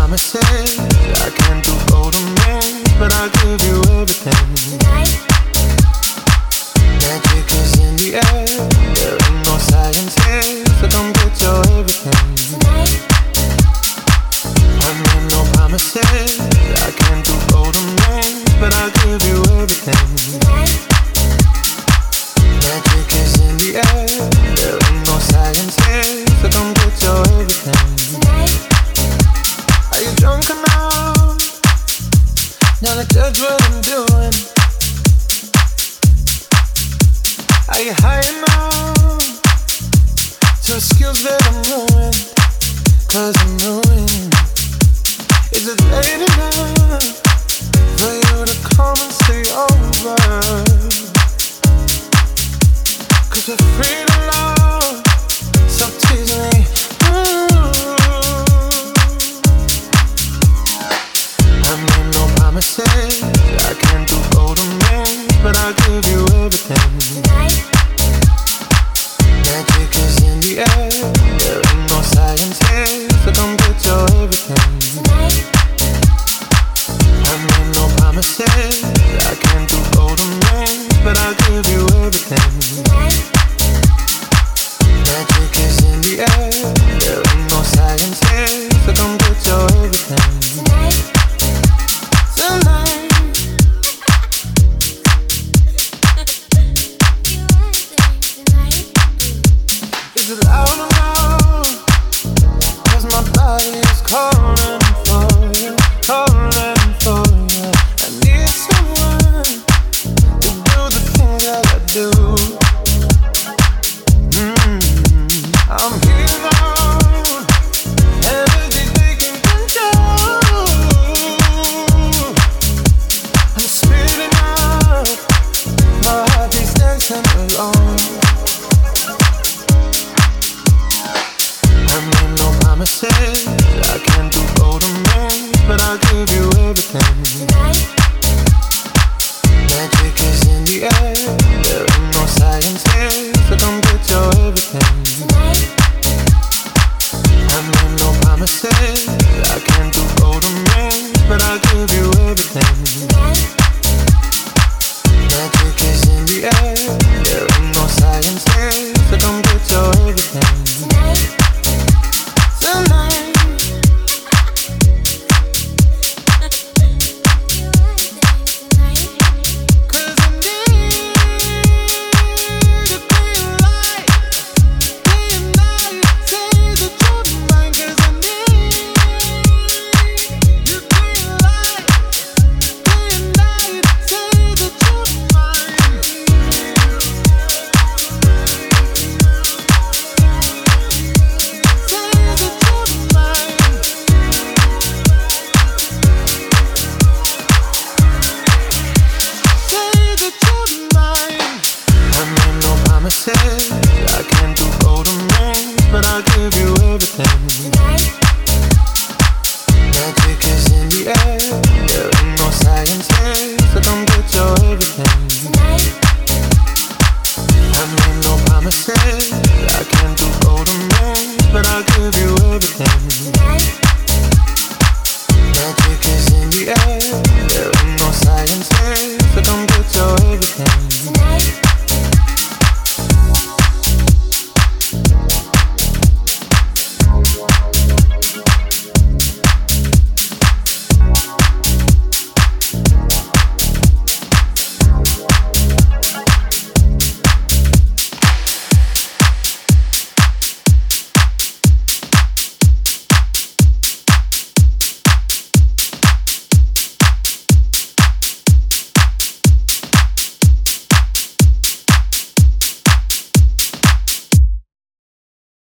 promises. I can't do golden rings, but I'll give you everything. Tonight. Magic is in the air. There ain't no science here, so come get your everything. Tonight. I made no promises. I can't do golden rings, but I'll give you everything. Tonight. Magic is in the air. There ain't no science here, so come get your everything. Tonight. Are you drunk enough now to judge what I'm doing? Are you high enough to excuse that I'm ruined? 'Cause I'm ruined. Is it late enough for you to come and stay over? 'Cause we're free to love, so tease me. I made no promises. I can't do golden rings, but I'll give you everything. Tonight. Magic is in the air. There ain't no science here, so come get your everything. Tonight. I made no promises. I can't do golden rings, but I'll give you everything. Tonight. Magic is in the air. There ain't no science here, so come get your everything. Tonight. Tonight. Is it loud enough? 'Cause my body is calling for you, calling for you. I need someone to do the things that I do. I'm heating on, energy taking control. I'm speeding up, my heart beats dancing alone. I made no promises. I can't do golden rings, but I'll give you everything. Tonight. Magic is in the air. There ain't no science here, so come get your everything. Tonight. I made no promises. I can't do golden rings, but I'll give you everything. Tonight.